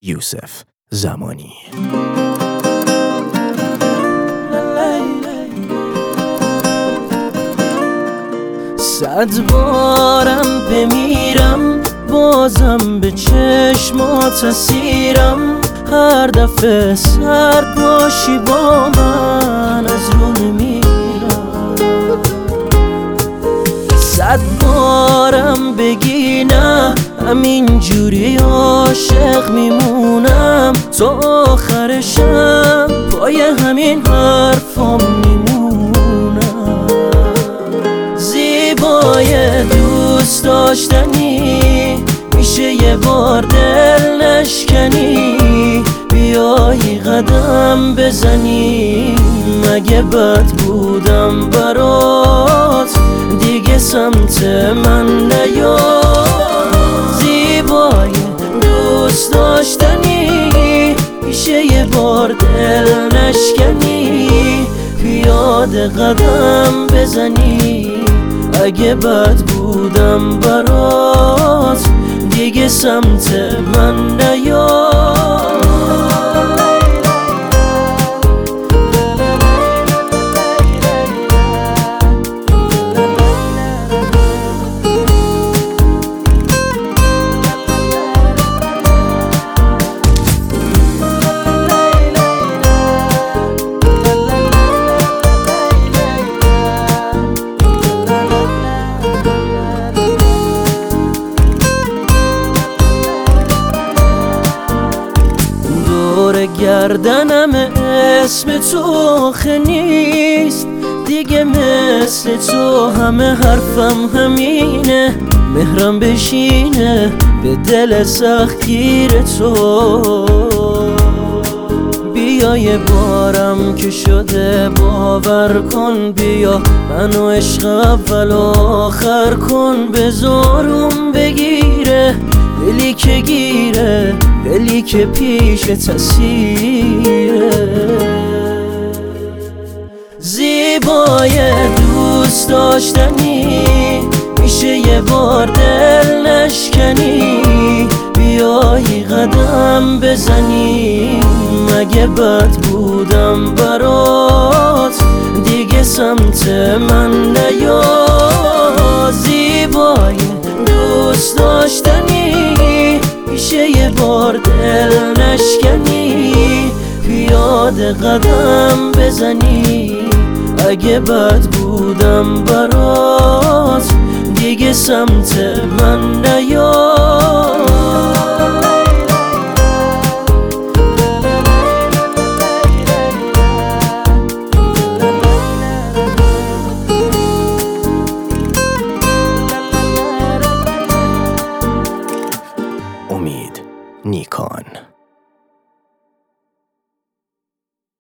یوسف زمانی. صد بارم بمیرم بازم به چشمات اسیرم، هر دفعه سرد باشی با من از رو نمیرم. صد بارم بگی نه همین جوری عاشق میمونم، تا آخرشم پای همین حرفام میمونم. زیبای دوست داشتنی میشه یه بار دل نشکنی، بیایی قدم بزنی. مگه بد بودم برات دیگه سمت من نیا. زیبای دوست داشتنی میشه یه بار دل نشکنی، پیاده قدم بزنی. اگه بد بودم برات دیگه سمت من نیا. گردنم اسم تو آخه نیست دیگه، مثل تو همه حرفم همینه. مهرم بشینه به دل سختگیر تو، بیا یه بارم که شده باور کن. بیا منو عشق اول و آخر کن، به زارم بگیره دلی که گیره، دلی که پیش تسیره. زیبای دوست داشتنی میشه یه بار دل نشکنی، بیایی قدم بزنی. مگه بد بودم برات دیگه سمت من نیا. زیبای دوست داشتنی میشه یه بار دل نشکنی، پیاده قدم بزنی. اگه بد بودم برات دیگه سمت من نیا. امید نیکان.